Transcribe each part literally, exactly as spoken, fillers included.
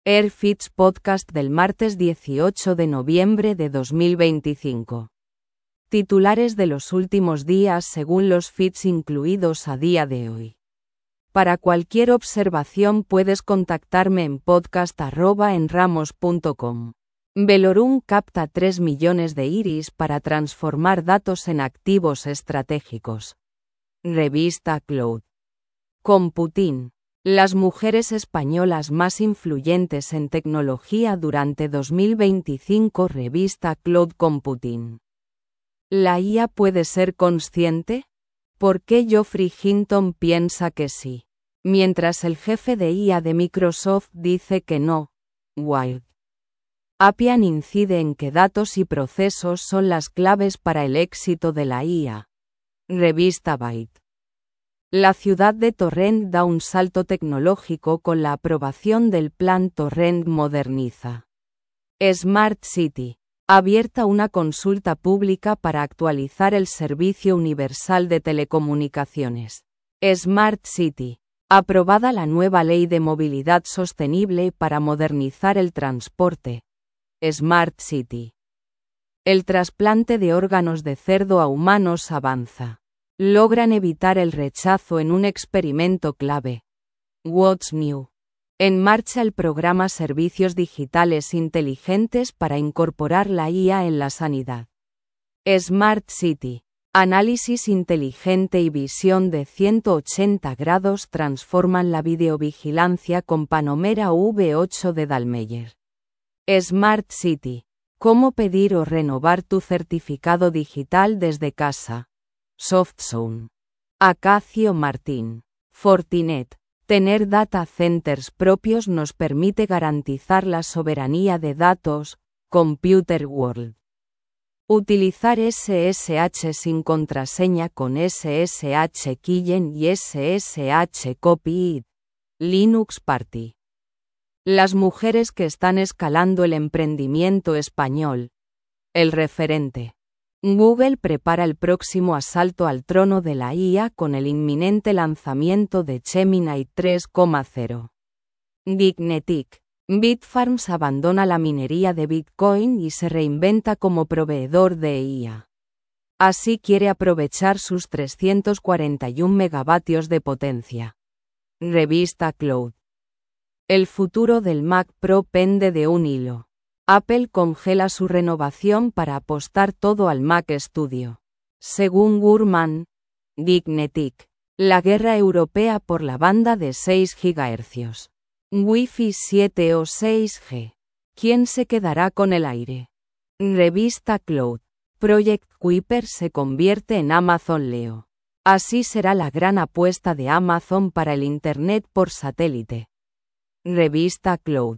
AirFits Podcast del martes dieciocho de noviembre de dos mil veinticinco. Titulares de los últimos días según los feeds incluidos a día de hoy. Para cualquier observación puedes contactarme en podcast arroba enramos punto com. Velorum capta tres millones de iris para transformar datos en activos estratégicos. Revista Cloud. Computin. Las mujeres españolas más influyentes en tecnología durante dos mil veinticinco. Revista Cloud Computing. ¿La I A puede ser consciente? ¿Por qué Geoffrey Hinton piensa que sí? Mientras el jefe de I A de Microsoft dice que no. Wired. Appian incide en que datos y procesos son las claves para el éxito de la I A. Revista Byte. La ciudad de Torrent da un salto tecnológico con la aprobación del Plan Torrent Moderniza. Smart City. Abierta una consulta pública para actualizar el Servicio Universal de Telecomunicaciones. Smart City. Aprobada la nueva Ley de Movilidad Sostenible para modernizar el transporte. Smart City. El trasplante de órganos de cerdo a humanos avanza. Logran evitar el rechazo en un experimento clave. What's New? En marcha el programa Servicios Digitales Inteligentes para incorporar la I A en la sanidad. Smart City. Análisis inteligente y visión de ciento ochenta grados transforman la videovigilancia con Panomera V ocho de Dallmeyer. Smart City. ¿Cómo pedir o renovar tu certificado digital desde casa? SoftZone. Acacio Martín. Fortinet. Tener data centers propios nos permite garantizar la soberanía de datos. Computer World. Utilizar S S H sin contraseña con S S H Keygen y S S H Copy. Linux Party. Las mujeres que están escalando el emprendimiento español. El referente. Google prepara el próximo asalto al trono de la I A con el inminente lanzamiento de Gemini tres punto cero. Dignetic. Bitfarms abandona la minería de Bitcoin y se reinventa como proveedor de I A. Así quiere aprovechar sus trescientos cuarenta y un megavatios de potencia. Revista Cloud. El futuro del Mac Pro pende de un hilo. Apple congela su renovación para apostar todo al Mac Studio. Según Gurman. Dignetic. La guerra europea por la banda de seis gigahercios. Wi-Fi siete o seis G. ¿Quién se quedará con el aire? Revista Cloud. Project Kuiper se convierte en Amazon Leo. Así será la gran apuesta de Amazon para el Internet por satélite. Revista Cloud.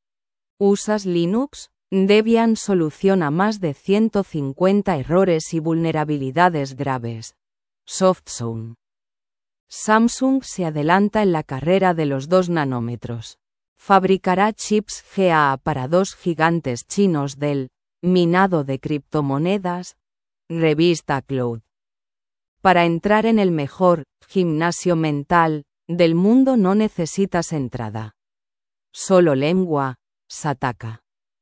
¿Usas Linux? Debian soluciona más de ciento cincuenta errores y vulnerabilidades graves. SoftZone. Samsung se adelanta en la carrera de los dos nanómetros. Fabricará chips G A A para dos gigantes chinos del minado de criptomonedas. Revista Cloud. Para entrar en el mejor gimnasio mental del mundo no necesitas entrada. Solo lengua. Sataka.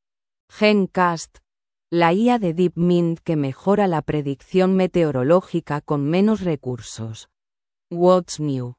Gencast. La I A de DeepMind que mejora la predicción meteorológica con menos recursos. What's New?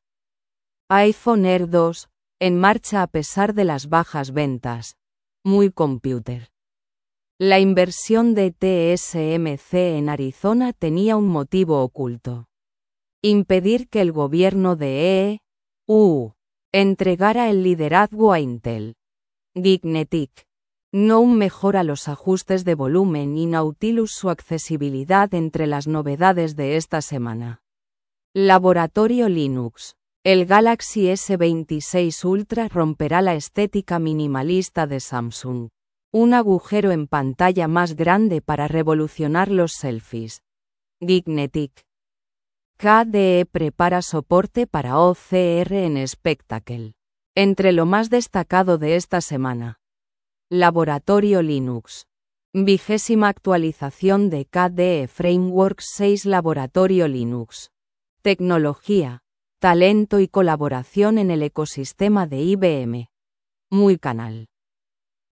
iPhone Air dos, en marcha a pesar de las bajas ventas. Muy Computer. La inversión de T S M C en Arizona tenía un motivo oculto. Impedir que el gobierno de E U entregara el liderazgo a Intel. Dignetic. GNOME mejora los ajustes de volumen y Nautilus su accesibilidad entre las novedades de esta semana. Laboratorio Linux. El Galaxy S veintiséis Ultra romperá la estética minimalista de Samsung. Un agujero en pantalla más grande para revolucionar los selfies. Dignetic. K D E prepara soporte para O C R en Spectacle. Entre lo más destacado de esta semana. Laboratorio Linux. Vigésima actualización de K D E Frameworks seis. Laboratorio Linux. Tecnología, talento y colaboración en el ecosistema de I B M. Muy canal.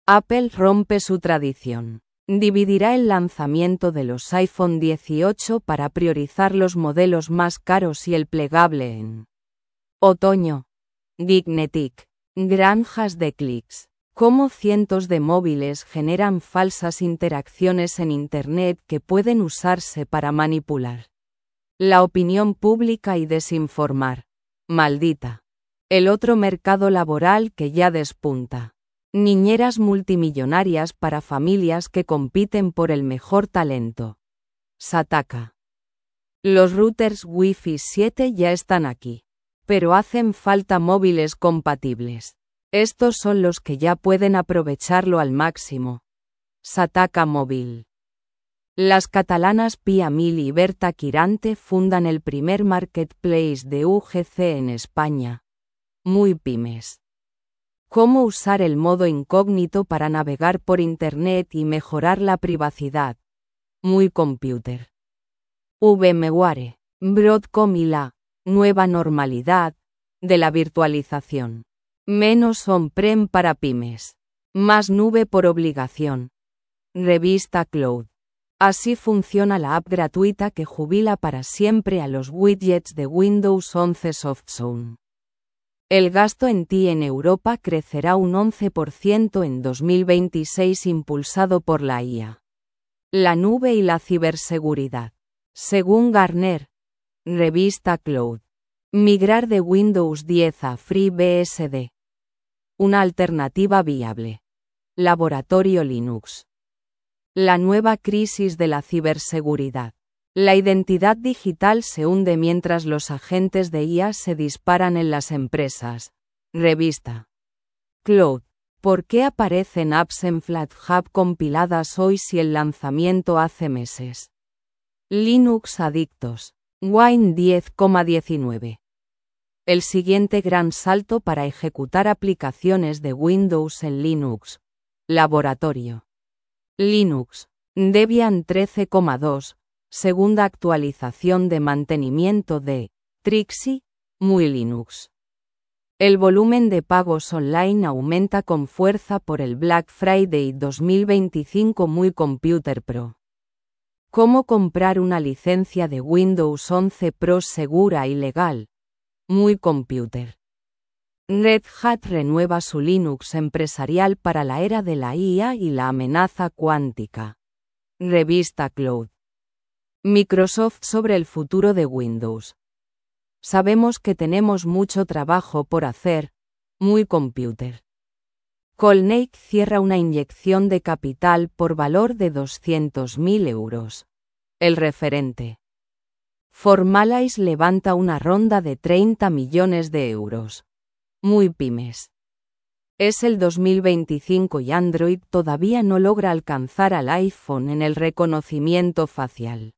Apple rompe su tradición. Dividirá el lanzamiento de los iPhone dieciocho para priorizar los modelos más caros y el plegable en otoño. Geeknetic. Granjas de clics. Cómo cientos de móviles generan falsas interacciones en Internet que pueden usarse para manipular la opinión pública y desinformar. Maldita. El otro mercado laboral que ya despunta. Niñeras multimillonarias para familias que compiten por el mejor talento. Sataka. Los routers Wi-Fi siete ya están aquí. Pero hacen falta móviles compatibles. Estos son los que ya pueden aprovecharlo al máximo. Sataka Móvil. Las catalanas Pia Mil y Berta Quirante fundan el primer marketplace de U G C en España. Muy pymes. Cómo usar el modo incógnito para navegar por Internet y mejorar la privacidad. Muy computer. VMware. Broadcom y la nueva normalidad de la virtualización. Menos on-prem para pymes. Más nube por obligación. Revista Cloud. Así funciona la app gratuita que jubila para siempre a los widgets de Windows once Softzone. El gasto en T I en Europa crecerá un once por ciento en dos mil veintiséis impulsado por la I A. La nube y la ciberseguridad. Según Gartner. Revista Cloud. Migrar de Windows diez a FreeBSD. Una alternativa viable. Laboratorio Linux. La nueva crisis de la ciberseguridad. La identidad digital se hunde mientras los agentes de I A se disparan en las empresas. Revista Cloud. ¿Por qué aparecen apps en FlatHub compiladas hoy si el lanzamiento hace meses? Linux Adictos. Wine diez coma diecinueve. El siguiente gran salto para ejecutar aplicaciones de Windows en Linux. Laboratorio Linux. Debian trece coma dos. Segunda actualización de mantenimiento de Trixie, muy Linux. El volumen de pagos online aumenta con fuerza por el Black Friday dos mil veinticinco. Muy Computer Pro. ¿Cómo comprar una licencia de Windows once Pro segura y legal? Muy Computer. Red Hat renueva su Linux empresarial para la era de la I A y la amenaza cuántica. Revista Cloud. Microsoft sobre el futuro de Windows. Sabemos que tenemos mucho trabajo por hacer. Muy Computer. Colnake cierra una inyección de capital por valor de doscientos mil euros. El referente. Formalize levanta una ronda de treinta millones de euros. Muy pymes. Es el dos mil veinticinco y Android todavía no logra alcanzar al iPhone en el reconocimiento facial.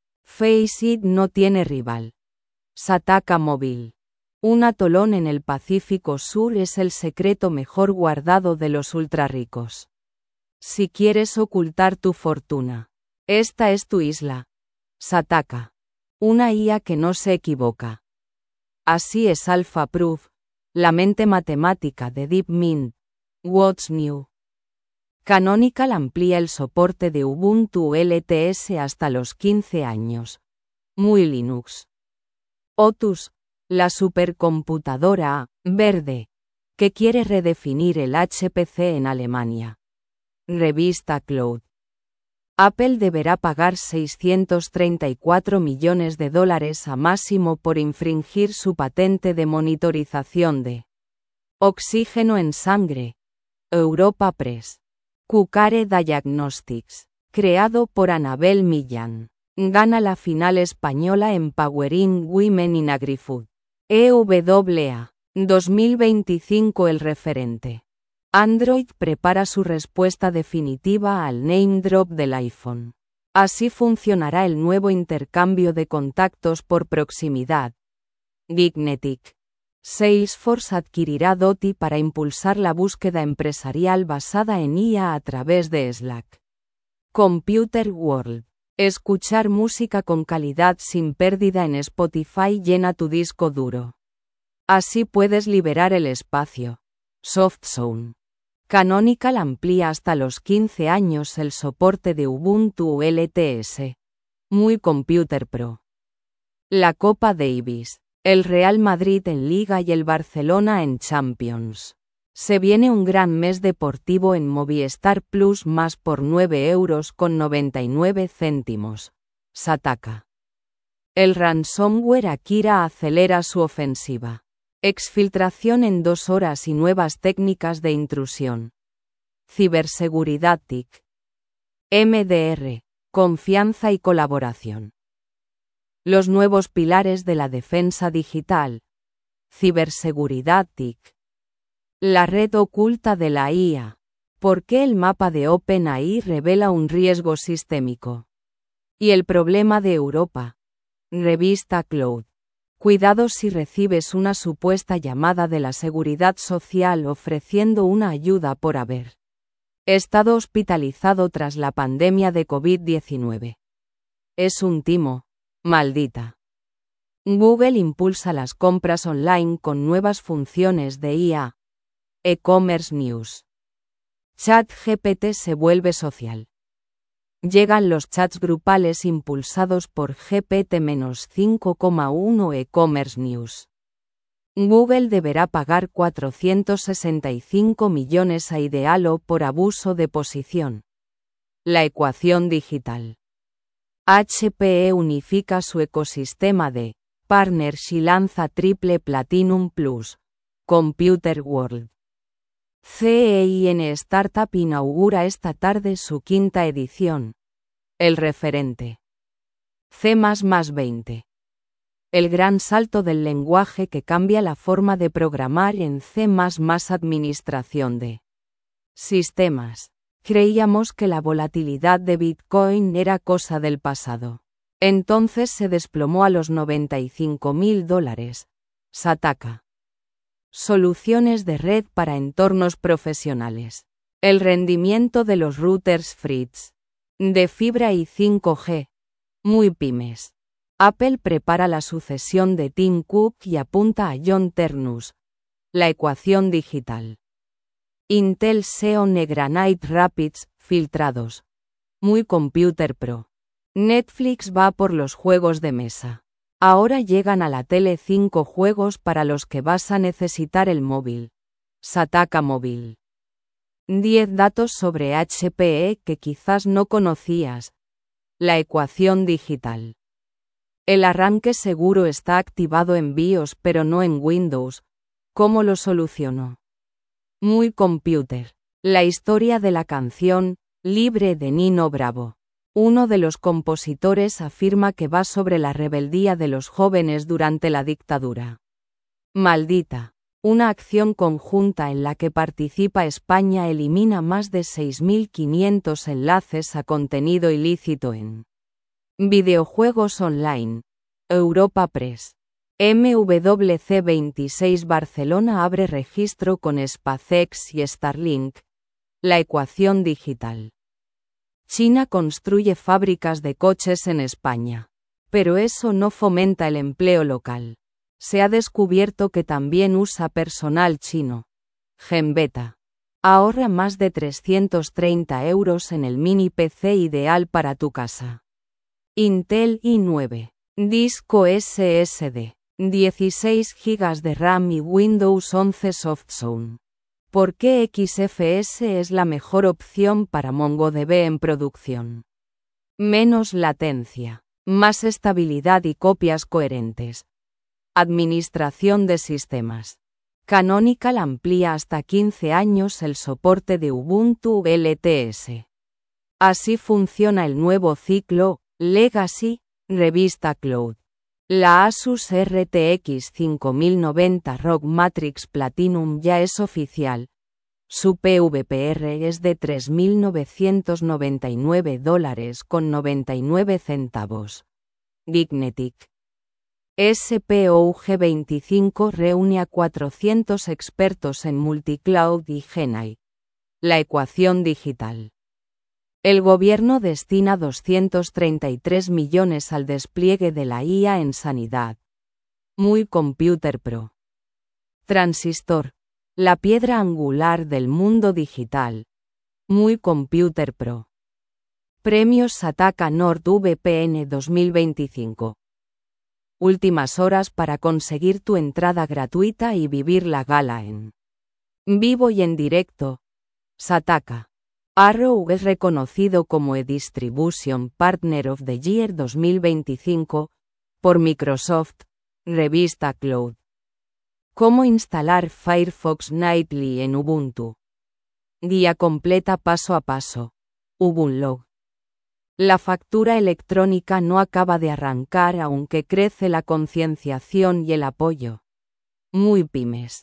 Faceit no tiene rival. Sataka Móvil. Un atolón en el Pacífico Sur es el secreto mejor guardado de los ultrarricos. Si quieres ocultar tu fortuna, esta es tu isla. Sataka. Una I A que no se equivoca. Así es Alpha Proof, la mente matemática de DeepMind. What's New? Canonical amplía el soporte de Ubuntu L T S hasta los quince años. Muy Linux. Otus, la supercomputadora verde, que quiere redefinir el H P C en Alemania. Revista Cloud. Apple deberá pagar seiscientos treinta y cuatro millones de dólares a Máximo por infringir su patente de monitorización de oxígeno en sangre. Europa Press. Cucare Diagnostics, creado por Anabel Millán, gana la final española en Empowering Women in Agri-Food. E W A dos mil veinticinco. El referente. Android prepara su respuesta definitiva al name drop del iPhone. Así funcionará el nuevo intercambio de contactos por proximidad. Geeknetic. Salesforce adquirirá Doty para impulsar la búsqueda empresarial basada en I A a través de Slack. Computer World. Escuchar música con calidad sin pérdida en Spotify llena tu disco duro. Así puedes liberar el espacio. Softzone. Canonical amplía hasta los quince años el soporte de Ubuntu L T S. Muy Computer Pro. La Copa Davis. El Real Madrid en Liga y el Barcelona en Champions. Se viene un gran mes deportivo en Movistar Plus más por nueve euros con noventa y nueve céntimos. Sataka. El ransomware Akira acelera su ofensiva. Exfiltración en dos horas y nuevas técnicas de intrusión. Ciberseguridad T I C. M D R. Confianza y colaboración. Los nuevos pilares de la defensa digital. Ciberseguridad T I C. La red oculta de la I A. ¿Por qué el mapa de OpenAI revela un riesgo sistémico? Y el problema de Europa. Revista Cloud. Cuidado si recibes una supuesta llamada de la Seguridad Social ofreciendo una ayuda por haber estado hospitalizado tras la pandemia de COVID diecinueve. Es un timo. Maldita. Google impulsa las compras online con nuevas funciones de I A. E-commerce News. ChatGPT se vuelve social. Llegan los chats grupales impulsados por G P T cinco punto uno E-commerce News. Google deberá pagar cuatrocientos sesenta y cinco millones a Idealo por abuso de posición. La ecuación digital. H P E unifica su ecosistema de partners y lanza Triple Platinum Plus. Computer World. C E I N Startup inaugura esta tarde su quinta edición. El referente. C más más veinte. El gran salto del lenguaje que cambia la forma de programar en C más más. Administración de sistemas. Creíamos que la volatilidad de Bitcoin era cosa del pasado. Entonces se desplomó a los noventa y cinco mil dólares. Sataka. Soluciones de red para entornos profesionales. El rendimiento de los routers Fritz. De fibra y cinco G. Muy pymes. Apple prepara la sucesión de Tim Cook y apunta a John Ternus. La ecuación digital. Intel Xeon e Granite Rapids, filtrados. Muy Computer Pro. Netflix va por los juegos de mesa. Ahora llegan a la tele cinco juegos para los que vas a necesitar el móvil. Sataka Móvil. diez datos sobre H P E que quizás no conocías. La ecuación digital. El arranque seguro está activado en BIOS pero no en Windows. ¿Cómo lo solucionó? Muy Computer. La historia de la canción, Libre de Nino Bravo. Uno de los compositores afirma que va sobre la rebeldía de los jóvenes durante la dictadura. Maldita. Una acción conjunta en la que participa España elimina más de seis mil quinientos enlaces a contenido ilícito en videojuegos online. Europa Press. M W C veintiséis Barcelona abre registro con SpaceX y Starlink. La ecuación digital. China construye fábricas de coches en España. Pero eso no fomenta el empleo local. Se ha descubierto que también usa personal chino. Genbeta. Ahorra más de trescientos treinta euros en el mini P C ideal para tu casa. Intel i nueve. Disco S S D. dieciséis gigas de RAM y Windows once Softzone. ¿Por qué X F S es la mejor opción para MongoDB en producción? Menos latencia, más estabilidad y copias coherentes. Administración de sistemas. Canonical amplía hasta quince años el soporte de Ubuntu L T S. Así funciona el nuevo ciclo, Legacy, Revista Cloud. La Asus R T X cinco mil noventa R O G Matrix Platinum ya es oficial. Su P V P R es de tres mil novecientos noventa y nueve dólares con noventa y nueve centavos. Gignetic. S P O U G veinticinco reúne a cuatrocientos expertos en multicloud y GenAI. La ecuación digital. El gobierno destina doscientos treinta y tres millones al despliegue de la I A en sanidad. Muy Computer Pro. Transistor. La piedra angular del mundo digital. Muy Computer Pro. Premios Sataka NordVPN dos mil veinticinco. Últimas horas para conseguir tu entrada gratuita y vivir la gala en vivo y en directo. Sataka. Arrow es reconocido como e Distribution Partner of the Year dos mil veinticinco por Microsoft, revista Cloud. Cómo instalar Firefox Nightly en Ubuntu. Guía completa paso a paso. Ubunlog. La factura electrónica no acaba de arrancar aunque crece la concienciación y el apoyo. Muy pymes.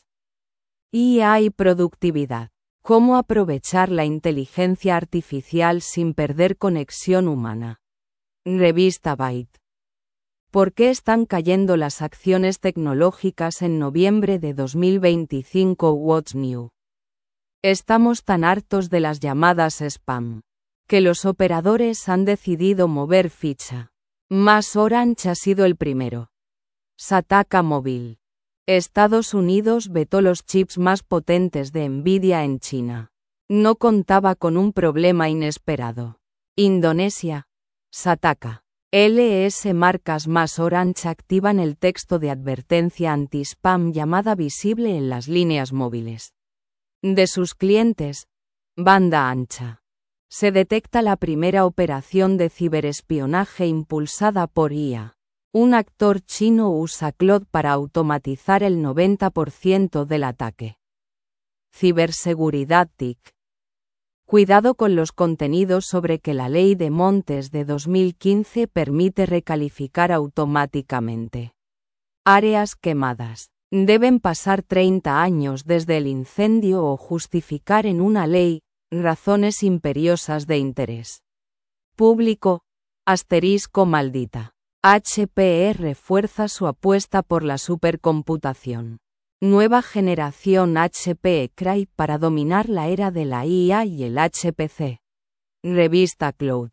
I A y productividad. Cómo aprovechar la inteligencia artificial sin perder conexión humana. Revista Byte. ¿Por qué están cayendo las acciones tecnológicas en noviembre de dos mil veinticinco? What's New? Estamos tan hartos de las llamadas spam, que los operadores han decidido mover ficha. Más Orange ha sido el primero. Sataka Móvil. Estados Unidos vetó los chips más potentes de Nvidia en China. No contaba con un problema inesperado. Indonesia. Sataka. L S marcas más Orange activan el texto de advertencia anti-spam llamada visible en las líneas móviles de sus clientes. Banda ancha. Se detecta la primera operación de ciberespionaje impulsada por I A. Un actor chino usa Claude para automatizar el noventa por ciento del ataque. Ciberseguridad T I C. Cuidado con los contenidos sobre que la ley de montes de dos mil quince permite recalificar automáticamente. Áreas quemadas. Deben pasar treinta años desde el incendio o justificar en una ley razones imperiosas de interés público. Asterisco maldita. H P E refuerza su apuesta por la supercomputación. Nueva generación H P E Cray para dominar la era de la I A y el H P C. Revista Cloud.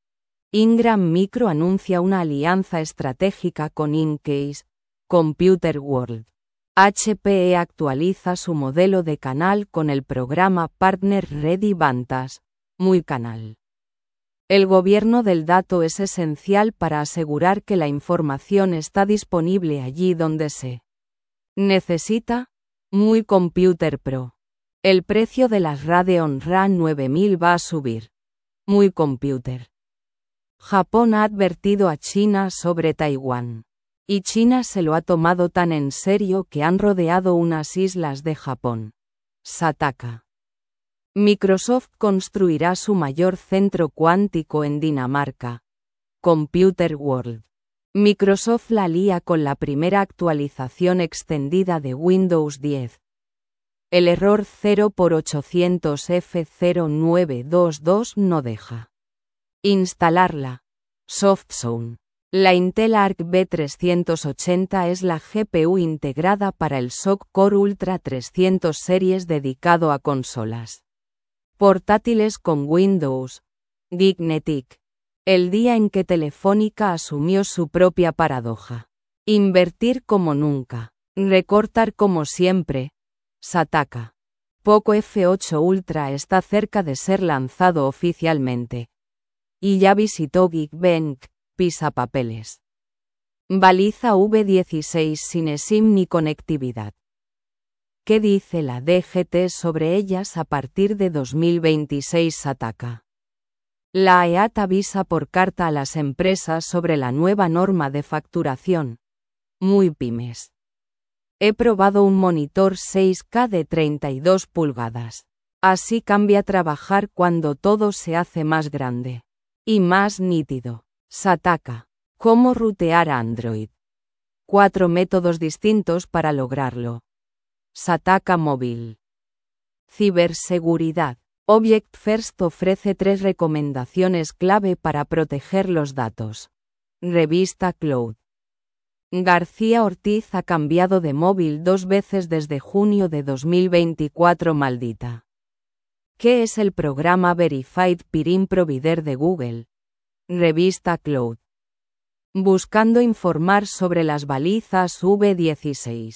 Ingram Micro anuncia una alianza estratégica con Incase, Computer World. H P E actualiza su modelo de canal con el programa Partner Ready Vantas, Muy Canal. El gobierno del dato es esencial para asegurar que la información está disponible allí donde se necesita. Muy Computer Pro. El precio de las Radeon R A nueve mil va a subir. Muy Computer. Japón ha advertido a China sobre Taiwán. Y China se lo ha tomado tan en serio que han rodeado unas islas de Japón. Sataka. Microsoft construirá su mayor centro cuántico en Dinamarca. Computer World. Microsoft la lía con la primera actualización extendida de Windows diez. El error cero por ochocientos F cero nueve dos dos no deja instalarla. SoftZone. La Intel Arc B trescientos ochenta es la G P U integrada para el S O C Core Ultra trescientos series dedicado a consolas portátiles con Windows. Gignetic. El día en que Telefónica asumió su propia paradoja. Invertir como nunca. Recortar como siempre. Sataka. Poco F ocho Ultra está cerca de ser lanzado oficialmente. Y ya visitó Geekbench. Pisapapeles. Baliza V dieciséis sin SIM ni conectividad. ¿Qué dice la D G T sobre ellas a partir de dos mil veintiséis? Sataka. La E A T avisa por carta a las empresas sobre la nueva norma de facturación. Muy pymes. He probado un monitor seis K de treinta y dos pulgadas. Así cambia trabajar cuando todo se hace más grande y más nítido. Sataka. ¿Cómo rutear Android? Cuatro métodos distintos para lograrlo. Sataka Móvil. Ciberseguridad. Object First ofrece tres recomendaciones clave para proteger los datos. Revista Cloud. García Ortiz ha cambiado de móvil dos veces desde junio de dos mil veinticuatro. Maldita. ¿Qué es el programa Verified Peer Provider de Google? Revista Cloud. Buscando informar sobre las balizas V dieciséis.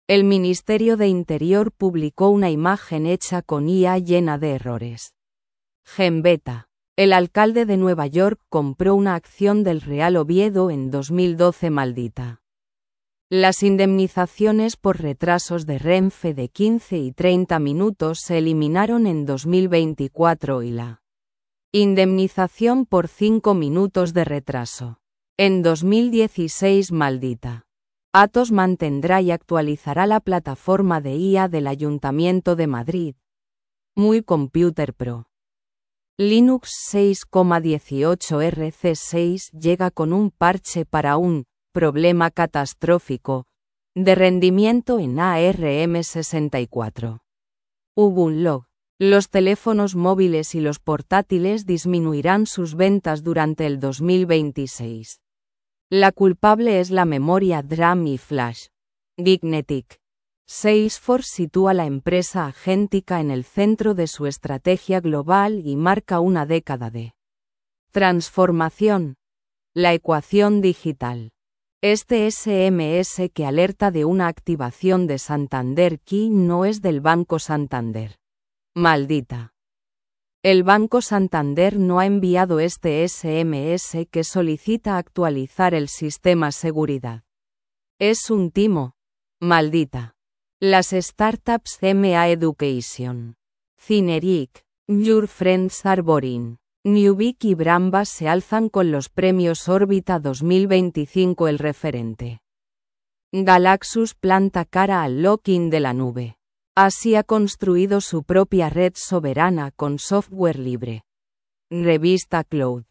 El Ministerio de Interior publicó una imagen hecha con I A llena de errores. Gembeta. El alcalde de Nueva York compró una acción del Real Oviedo en dos mil doce. Maldita. Las indemnizaciones por retrasos de Renfe de quince y treinta minutos se eliminaron en dos mil veinticuatro y la indemnización por cinco minutos de retraso en dos mil dieciséis. Maldita. Atos mantendrá y actualizará la plataforma de I A del Ayuntamiento de Madrid. Muy Computer Pro. Linux seis punto dieciocho R C seis llega con un parche para un problema catastrófico de rendimiento en A R M sesenta y cuatro. Hubo un log. Los teléfonos móviles y los portátiles disminuirán sus ventas durante el dos mil veintiséis. La culpable es la memoria DRAM y flash. Gignetic. Salesforce sitúa la empresa agéntica en el centro de su estrategia global y marca una década de transformación. La ecuación digital. Este S M S que alerta de una activación de Santander Key no es del Banco Santander. Maldita. El Banco Santander no ha enviado este S M S que solicita actualizar el sistema seguridad. Es un timo. Maldita. Las startups M A Education, Cineric, Your Friends are Boring, Nubik y Brambas se alzan con los premios Órbita dos mil veinticinco. El referente. Galaxus planta cara al lock-in de la nube. Así ha construido su propia red soberana con software libre. Revista Cloud.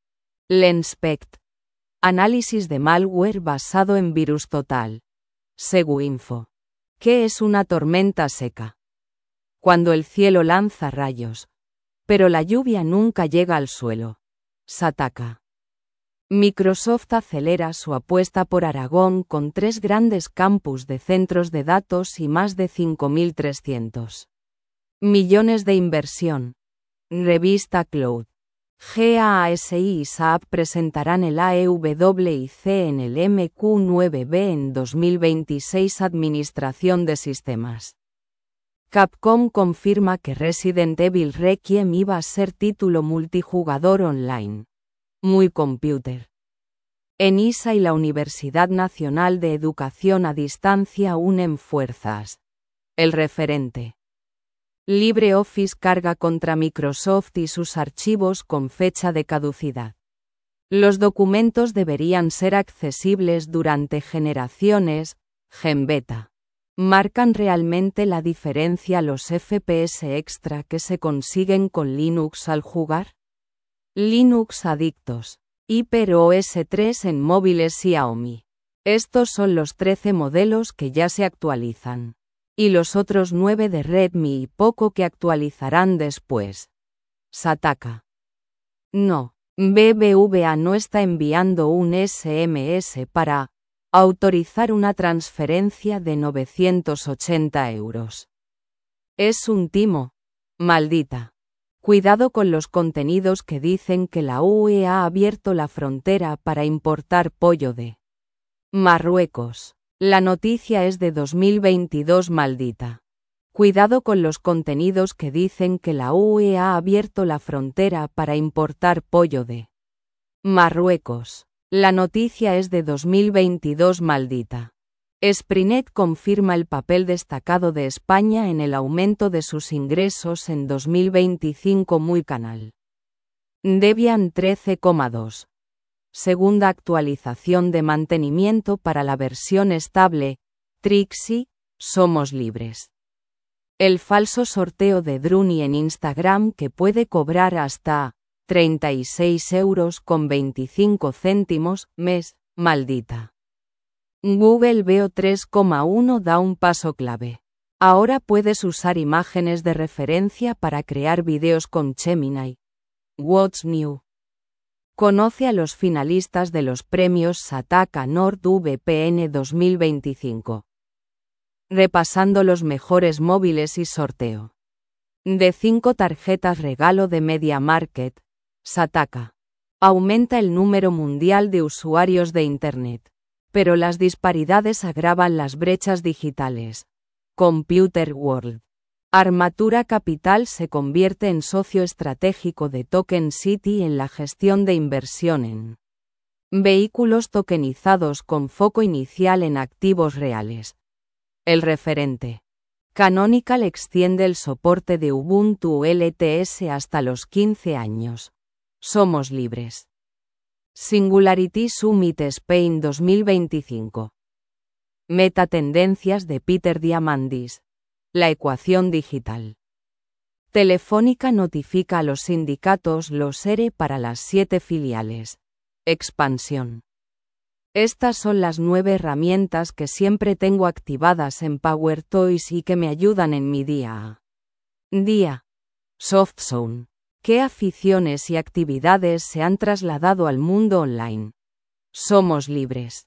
Lenspect. Análisis de malware basado en virus total. Seguinfo. ¿Qué es una tormenta seca? Cuando el cielo lanza rayos, pero la lluvia nunca llega al suelo. Sataka. Microsoft acelera su apuesta por Aragón con tres grandes campus de centros de datos y más de cinco mil trescientos millones de inversión. Revista Cloud. G A A S I y S A P presentarán el A E W I C en el M Q nueve B en dos mil veintiséis. Administración de sistemas. Capcom confirma que Resident Evil Requiem iba a ser título multijugador online. Muy Computer. ENISA y la Universidad Nacional de Educación a Distancia unen fuerzas. El referente. LibreOffice carga contra Microsoft y sus archivos con fecha de caducidad. Los documentos deberían ser accesibles durante generaciones. Gembeta. ¿Marcan realmente la diferencia los F P S extra que se consiguen con Linux al jugar? Linux Adictos. HyperOS tres en móviles Xiaomi. Estos son los trece modelos que ya se actualizan. Y los otros nueve de Redmi y Poco que actualizarán después. Sataka. No, B B V A no está enviando un S M S para autorizar una transferencia de novecientos ochenta euros. Es un timo. Maldita. Cuidado con los contenidos que dicen que la U E ha abierto la frontera para importar pollo de Marruecos. La noticia es de dos mil veintidós. Maldita. Cuidado con los contenidos que dicen que la U E ha abierto la frontera para importar pollo de Marruecos. La noticia es de dos mil veintidós. Maldita. Sprinet confirma el papel destacado de España en el aumento de sus ingresos en dos mil veinticinco. Muy Canal. Debian trece coma dos. Segunda actualización de mantenimiento para la versión estable. Trixie, somos libres. El falso sorteo de Druni en Instagram que puede cobrar hasta treinta y seis euros con veinticinco céntimos mes. Maldita. Google Veo tres coma uno da un paso clave. Ahora puedes usar imágenes de referencia para crear vídeos con Gemini. What's new? Conoce a los finalistas de los premios Sataka NordVPN dos mil veinticinco. Repasando los mejores móviles y sorteo. De cinco tarjetas regalo de MediaMarkt. Sataka. Aumenta el número mundial de usuarios de Internet. Pero las disparidades agravan las brechas digitales. Computer World. Armatura Capital se convierte en socio estratégico de Token City en la gestión de inversión en vehículos tokenizados con foco inicial en activos reales. El referente. Canonical extiende el soporte de Ubuntu L T S hasta los quince años. Somos libres. Singularity Summit Spain dos mil veinticinco. Metatendencias de Peter Diamandis. La ecuación digital. Telefónica notifica a los sindicatos los E R E para las siete filiales. Expansión. Estas son las nueve herramientas que siempre tengo activadas en PowerToys y que me ayudan en mi día a día. SoftZone. ¿Qué aficiones y actividades se han trasladado al mundo online? Somos libres.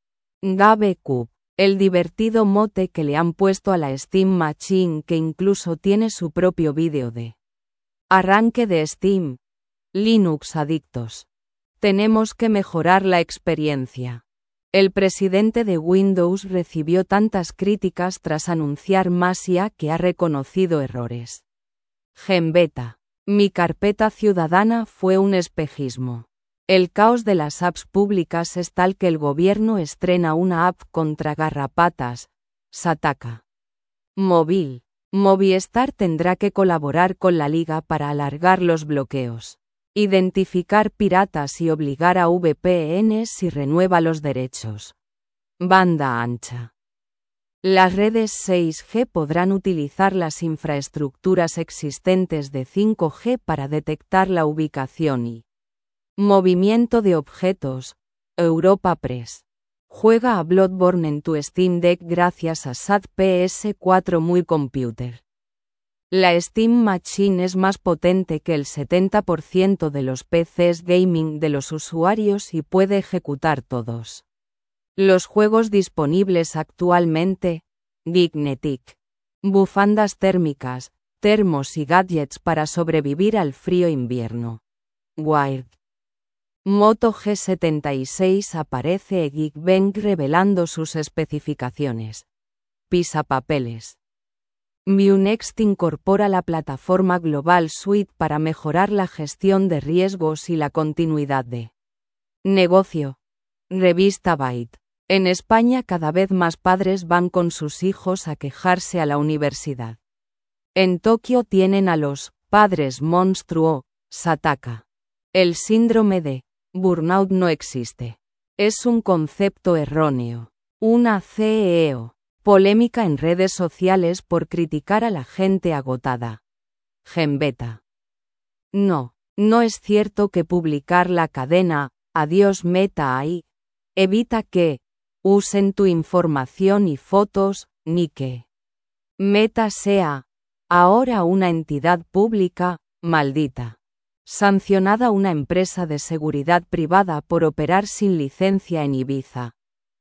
GameCube. El divertido mote que le han puesto a la Steam Machine, que incluso tiene su propio vídeo de arranque de Steam. Linux adictos. Tenemos que mejorar la experiencia. El presidente de Windows recibió tantas críticas tras anunciar más I A que ha reconocido errores. GenBeta. Mi carpeta ciudadana fue un espejismo. El caos de las apps públicas es tal que el gobierno estrena una app contra garrapatas. Sataka. Móvil. Movistar tendrá que colaborar con la Liga para alargar los bloqueos. Identificar piratas y obligar a V P Ns si renueva los derechos. Banda ancha. Las redes seis G podrán utilizar las infraestructuras existentes de cinco G para detectar la ubicación y movimiento de objetos. Europa Press. Juega a Bloodborne en tu Steam Deck gracias a S A T P S cuatro Muy Computer. La Steam Machine es más potente que el setenta por ciento de los P Cs gaming de los usuarios y puede ejecutar todos los juegos disponibles actualmente. Geeknetic. Bufandas térmicas, termos y gadgets para sobrevivir al frío invierno. Wired. Moto G setenta y seis aparece en Geekbench revelando sus especificaciones. Pisapapeles. Vunext incorpora la plataforma Global Suite para mejorar la gestión de riesgos y la continuidad de negocio. Revista Byte. En España cada vez más padres van con sus hijos a quejarse a la universidad. En Tokio tienen a los padres monstruo. Sataka. El síndrome de burnout no existe. Es un concepto erróneo. Una C E O. Polémica en redes sociales por criticar a la gente agotada. GenBeta. No, no es cierto que publicar la cadena Adiós Meta A I evita que usen tu información y fotos, ni que Meta sea ahora una entidad pública, maldita. Sancionada una empresa de seguridad privada por operar sin licencia en Ibiza.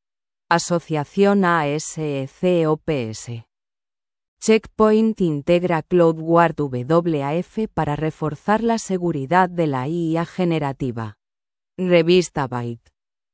Asociación A S E C O P S. Checkpoint integra CloudGuard W A F para reforzar la seguridad de la I A generativa. Revista Byte.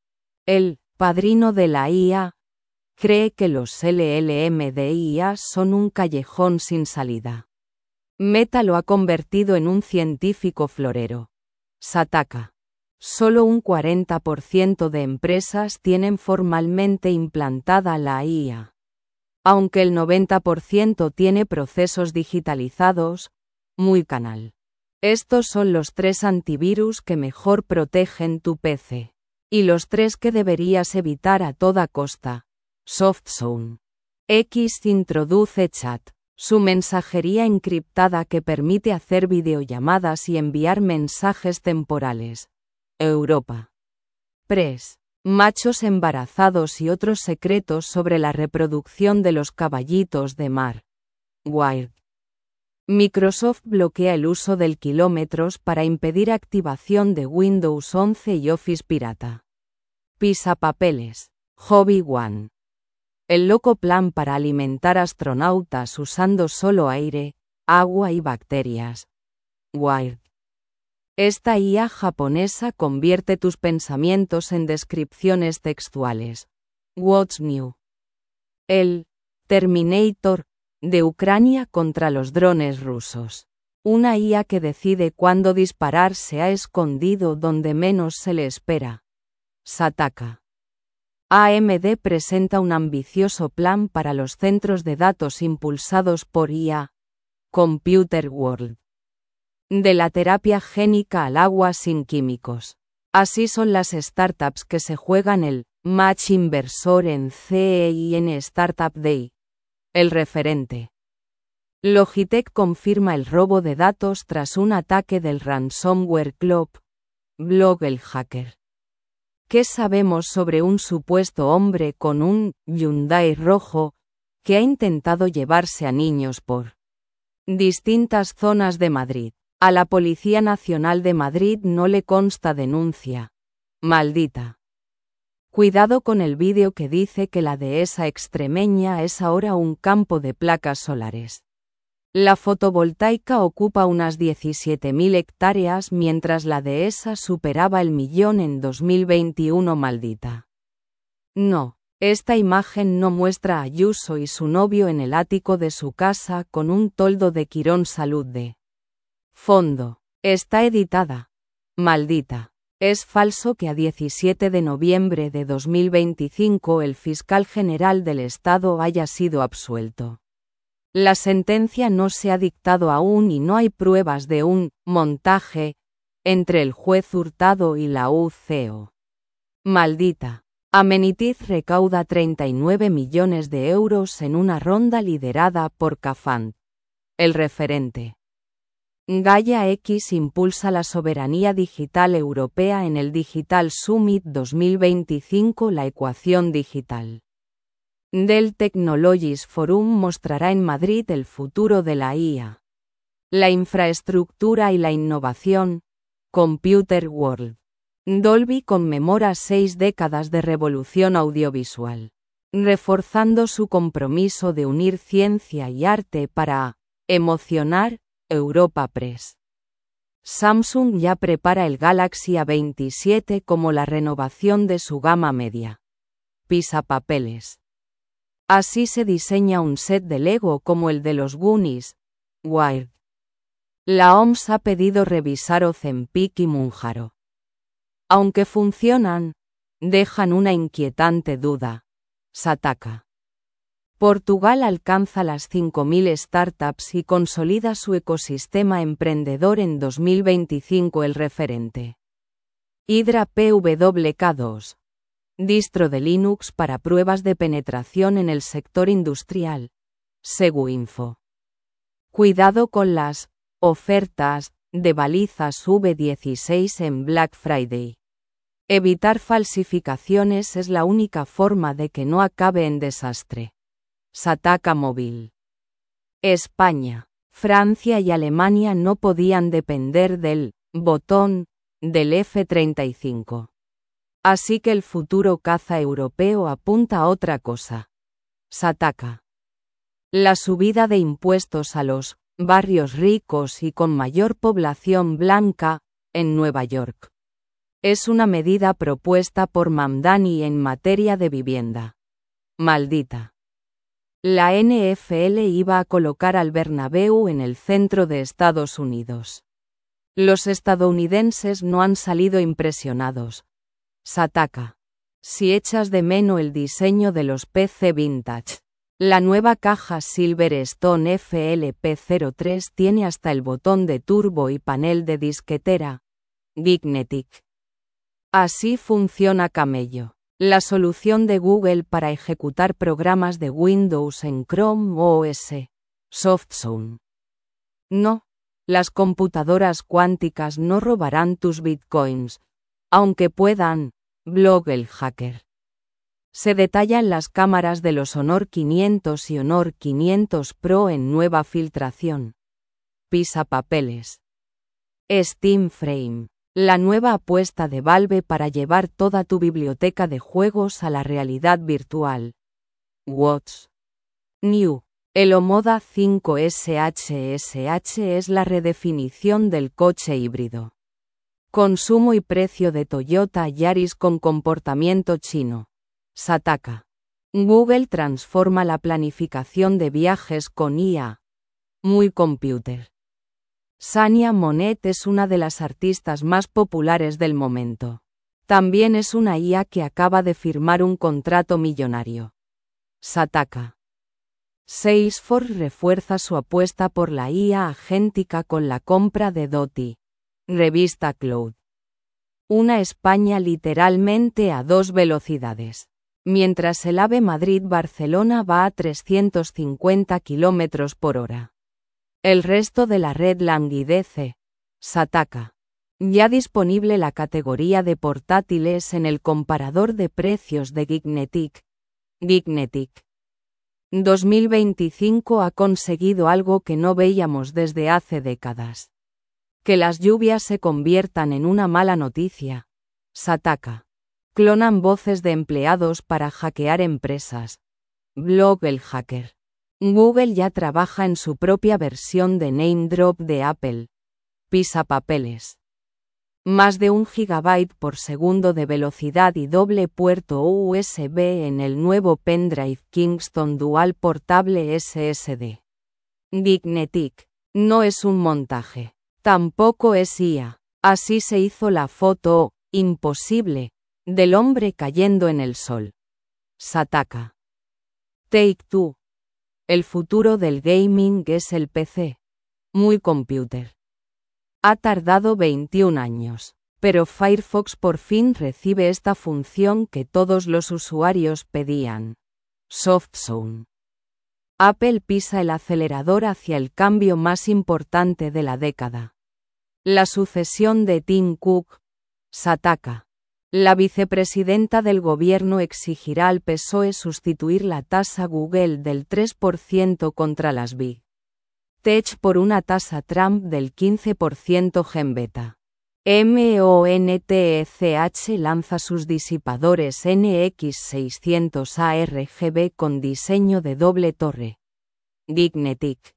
El padrino de la I A cree que los L L M de I A son un callejón sin salida. Meta lo ha convertido en un científico florero. Sataka. Solo un cuarenta por ciento de empresas tienen formalmente implantada la I A. Aunque el noventa por ciento tiene procesos digitalizados, muy canal. Estos son los tres antivirus que mejor protegen tu P C. Y los tres que deberías evitar a toda costa. SoftZone. X introduce chat, su mensajería encriptada que permite hacer videollamadas y enviar mensajes temporales. Europa Press. Machos embarazados y otros secretos sobre la reproducción de los caballitos de mar. Wired. Microsoft bloquea el uso del kilómetros para impedir activación de Windows once y Office pirata. Pisapapeles. Hobby One. El loco plan para alimentar astronautas usando solo aire, agua y bacterias. Wired. Esta I A japonesa convierte tus pensamientos en descripciones textuales. What's New? El Terminator de Ucrania contra los drones rusos. Una I A que decide cuándo disparar se ha escondido donde menos se le espera. Sataka. A M D presenta un ambicioso plan para los centros de datos impulsados por I A. Computer World. De la terapia génica al agua sin químicos. Así son las startups que se juegan el match inversor en C E I N Startup Day. El referente. Logitech confirma el robo de datos tras un ataque del ransomware Club. Blog el hacker. ¿Qué sabemos sobre un supuesto hombre con un Hyundai rojo que ha intentado llevarse a niños por distintas zonas de Madrid? A la Policía Nacional de Madrid no le consta denuncia. Maldita. Cuidado con el vídeo que dice que la dehesa extremeña es ahora un campo de placas solares. La fotovoltaica ocupa unas diecisiete mil hectáreas mientras la dehesa superaba el millón en dos mil veintiuno. Maldita. No, esta imagen no muestra a Ayuso y su novio en el ático de su casa con un toldo de Quirón Salud de fondo. Está editada. Maldita. Es falso que a diecisiete de noviembre de dos mil veinticinco el fiscal general del Estado haya sido absuelto. La sentencia no se ha dictado aún y no hay pruebas de un montaje entre el juez Hurtado y la U C O. Maldita. Amenitis recauda treinta y nueve millones de euros en una ronda liderada por Cafant. El referente. Gaia X impulsa la soberanía digital europea en el Digital Summit dos mil veinticinco. La ecuación digital. Dell Technologies Forum mostrará en Madrid el futuro de la I A. La infraestructura y la innovación. Computer World. Dolby conmemora seis décadas de revolución audiovisual, reforzando su compromiso de unir ciencia y arte para emocionar. Europa Press. Samsung ya prepara el Galaxy A veintisiete como la renovación de su gama media. Pisapapeles. Así se diseña un set de Lego como el de los Goonies. Wired. La O M S ha pedido revisar Ozempic y Mounjaro. Aunque funcionan, dejan una inquietante duda. Sataka. Portugal alcanza las cinco mil startups y consolida su ecosistema emprendedor en dos mil veinticinco. El referente. Hydra P W K dos. Distro de Linux para pruebas de penetración en el sector industrial. Seguinfo. Cuidado con las ofertas de balizas V dieciséis en Black Friday. Evitar falsificaciones es la única forma de que no acabe en desastre. Sataka Móvil. España, Francia y Alemania no podían depender del botón del F treinta y cinco. Así que el futuro caza europeo apunta a otra cosa. Sataka. La subida de impuestos a los barrios ricos y con mayor población blanca, en Nueva York. Es una medida propuesta por Mamdani en materia de vivienda. Maldita. La N F L iba a colocar al Bernabéu en el centro de Estados Unidos. Los estadounidenses no han salido impresionados. Sataka. Si echas de menos el diseño de los P C vintage. La nueva caja Silverstone F L P cero tres tiene hasta el botón de turbo y panel de disquetera. Gignetic. Así funciona Camello. La solución de Google para ejecutar programas de Windows en Chrome O S. SoftZone. No, las computadoras cuánticas no robarán tus bitcoins, aunque puedan. Blog el hacker. Se detallan las cámaras de los Honor quinientos y Honor quinientos Pro en nueva filtración. Pisapapeles. Steam Frame. La nueva apuesta de Valve para llevar toda tu biblioteca de juegos a la realidad virtual. What's New? El Omoda cinco S H S H es la redefinición del coche híbrido. Consumo y precio de Toyota Yaris con comportamiento chino. Sataka. Google transforma la planificación de viajes con I A. Muy computer. Sania Monet es una de las artistas más populares del momento. También es una I A que acaba de firmar un contrato millonario. Sataka. Salesforce refuerza su apuesta por la I A agéntica con la compra de Doti. Revista Cloud. Una España literalmente a dos velocidades. Mientras el AVE Madrid-Barcelona va a trescientos cincuenta kilómetros por hora. El resto de la red languidece. Sataka. Ya disponible la categoría de portátiles en el comparador de precios de Geeknetic. Geeknetic. dos mil veinticinco ha conseguido algo que no veíamos desde hace décadas. Que las lluvias se conviertan en una mala noticia. Sataka. Clonan voces de empleados para hackear empresas. Blog El Hacker. Google ya trabaja en su propia versión de Name Drop de Apple. Pisapapeles. Más de un gigabyte por segundo de velocidad y doble puerto U S B en el nuevo pendrive Kingston Dual Portable S S D. Geeknetic. No es un montaje. Tampoco es I A. Así se hizo la foto, imposible, del hombre cayendo en el sol. Sataka. Take-Two. El futuro del gaming es el P C. Muy computer. Ha tardado veintiún años, pero Firefox por fin recibe esta función que todos los usuarios pedían. SoftZone. Apple pisa el acelerador hacia el cambio más importante de la década. La sucesión de Tim Cook. Sataka. La vicepresidenta del gobierno exigirá al P S O E sustituir la tasa Google del tres por ciento contra las Big Tech por una tasa Trump del quince por ciento. Gembeta. Monetech lanza sus disipadores N X seiscientos A R G B con diseño de doble torre. Geeknetic.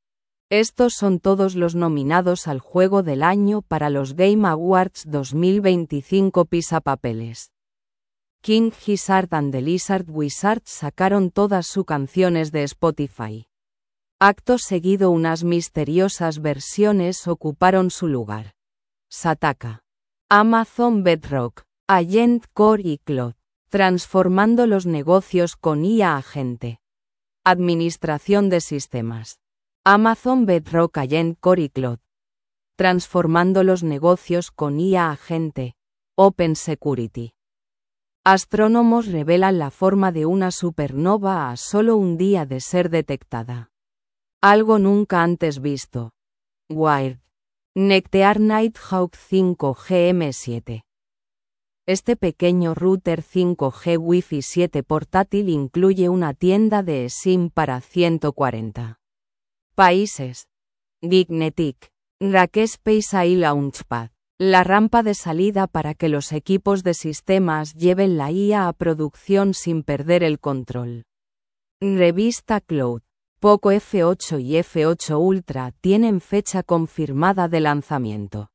Estos son todos los nominados al Juego del Año para los Game Awards dos mil veinticinco. Pisapapeles. King Gizzard and the Lizard Wizard sacaron todas sus canciones de Spotify. Acto seguido unas misteriosas versiones ocuparon su lugar. Sataka. Amazon Bedrock, Agent Core y Cloud, transformando los negocios con I A agente. Administración de sistemas. Amazon Bedrock Agent Core y Cloud. Transformando los negocios con I A agente. Open Security. Astrónomos revelan la forma de una supernova a solo un día de ser detectada. Algo nunca antes visto. Wired. Nectear Nighthawk cinco G M siete. Este pequeño router cinco G Wi-Fi siete portátil incluye una tienda de eSIM para ciento cuarenta países. Geeknetic. Rackspace I Launchpad. La rampa de salida para que los equipos de sistemas lleven la I A a producción sin perder el control. Revista Cloud. Poco F ocho y F ocho Ultra tienen fecha confirmada de lanzamiento.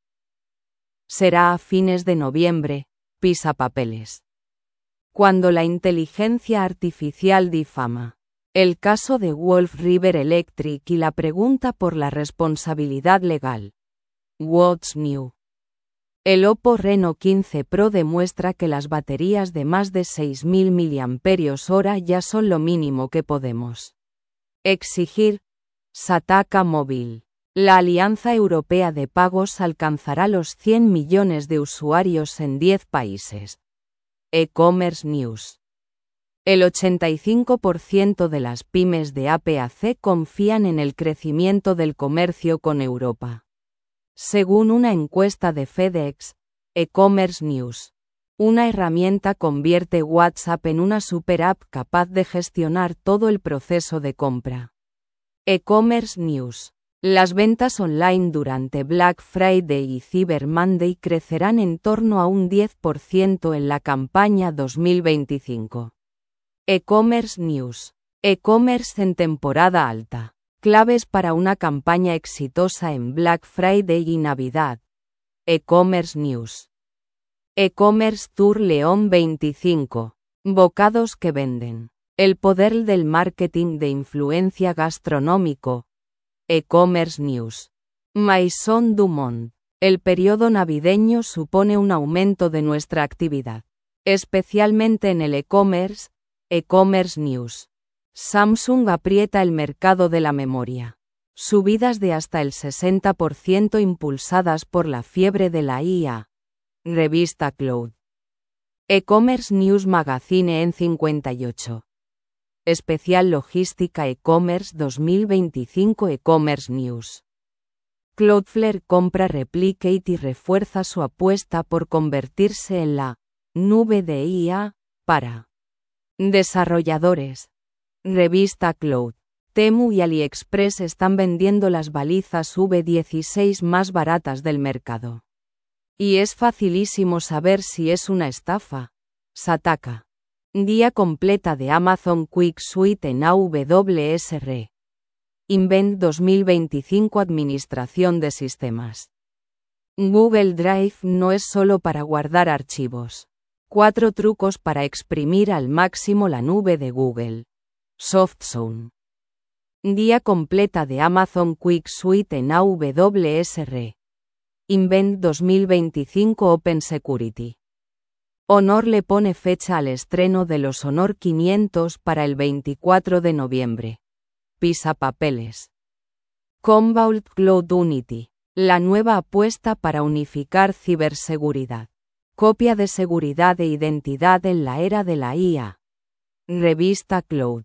Será a fines de noviembre. Pisapapeles. Cuando la inteligencia artificial difama. El caso de Wolf River Electric y la pregunta por la responsabilidad legal. What's New? El Oppo Reno quince Pro demuestra que las baterías de más de seis mil miliamperios hora ya son lo mínimo que podemos exigir. Sataka Móvil. La Alianza Europea de Pagos alcanzará los cien millones de usuarios en diez países. E-Commerce News. El ochenta y cinco por ciento de las pymes de A P A C confían en el crecimiento del comercio con Europa. Según una encuesta de FedEx, E-Commerce News. Una herramienta convierte WhatsApp en una super app capaz de gestionar todo el proceso de compra. E-Commerce News. Las ventas online durante Black Friday y Cyber Monday crecerán en torno a un diez por ciento en la campaña dos mil veinticinco. E-Commerce News. E-Commerce en temporada alta. Claves para una campaña exitosa en Black Friday y Navidad. E-Commerce News. E-Commerce Tour León veinticinco. Bocados que venden. El poder del marketing de influencia gastronómico. E-commerce News. Maison du Monde. El periodo navideño supone un aumento de nuestra actividad, especialmente en el e-commerce. E-commerce News. Samsung aprieta el mercado de la memoria. Subidas de hasta el sesenta por ciento impulsadas por la fiebre de la I A. Revista Cloud. E-commerce News Magazine en cincuenta y ocho. Especial Logística E-commerce dos mil veinticinco E-commerce News. Cloudflare compra Replicate y refuerza su apuesta por convertirse en la nube de I A para desarrolladores. Revista Cloud. Temu y AliExpress están vendiendo las balizas V dieciséis más baratas del mercado. Y es facilísimo saber si es una estafa. Sataka. Guía completa de Amazon Quick Suite en A W S R. Invent dos mil veinticinco Administración de sistemas. Google Drive no es solo para guardar archivos. Cuatro trucos para exprimir al máximo la nube de Google. SoftZone. Guía completa de Amazon Quick Suite en A W S R. Invent dos mil veinticinco Open Security. Honor le pone fecha al estreno de los Honor quinientos para el veinticuatro de noviembre. Pisapapeles. Commvault Cloud Unity. La nueva apuesta para unificar ciberseguridad. Copia de seguridad e identidad en la era de la I A. Revista Cloud.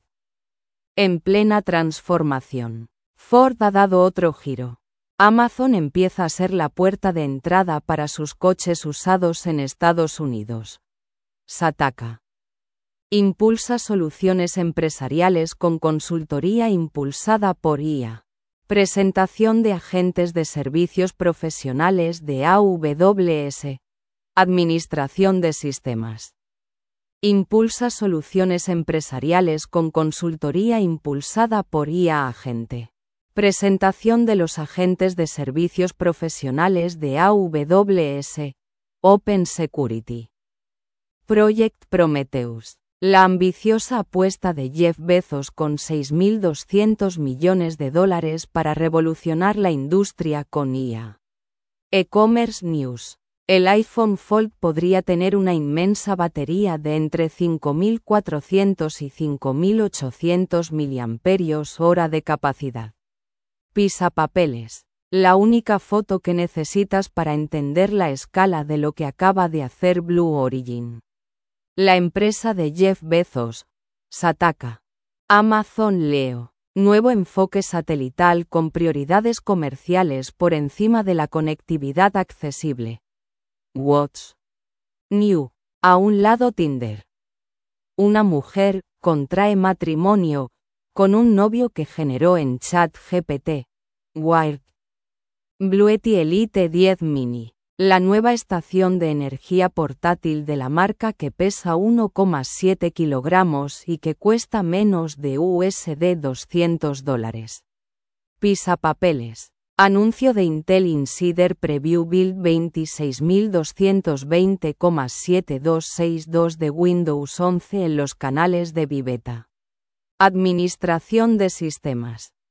En plena transformación. Ford ha dado otro giro. Amazon empieza a ser la puerta de entrada para sus coches usados en Estados Unidos. Sataka. Impulsa soluciones empresariales con consultoría impulsada por I A. Presentación de agentes de servicios profesionales de A W S. Administración de sistemas. Impulsa soluciones empresariales con consultoría impulsada por I A Agente. Presentación de los agentes de servicios profesionales de A W S. Open Security. Project Prometheus. La ambiciosa apuesta de Jeff Bezos con seis mil doscientos millones de dólares para revolucionar la industria con I A. E-commerce News. El iPhone Fold podría tener una inmensa batería de entre cinco mil cuatrocientos y cinco mil ochocientos miliamperios hora de capacidad. Pisapapeles. La única foto que necesitas para entender la escala de lo que acaba de hacer Blue Origin. La empresa de Jeff Bezos. Sataka. Amazon Leo. Nuevo enfoque satelital con prioridades comerciales por encima de la conectividad accesible. What's New. A un lado Tinder. Una mujer contrae matrimonio con un novio que generó en ChatGPT. Wired. Bluetooth Elite diez Mini. La nueva estación de energía portátil de la marca que pesa uno coma siete kilogramos y que cuesta menos de U S D doscientos dólares. Pisapapeles. Anuncio de Intel Insider Preview Build veintiséis mil doscientos veinte punto siete dos seis dos de Windows once en los canales de Viveta. Administración de sistemas.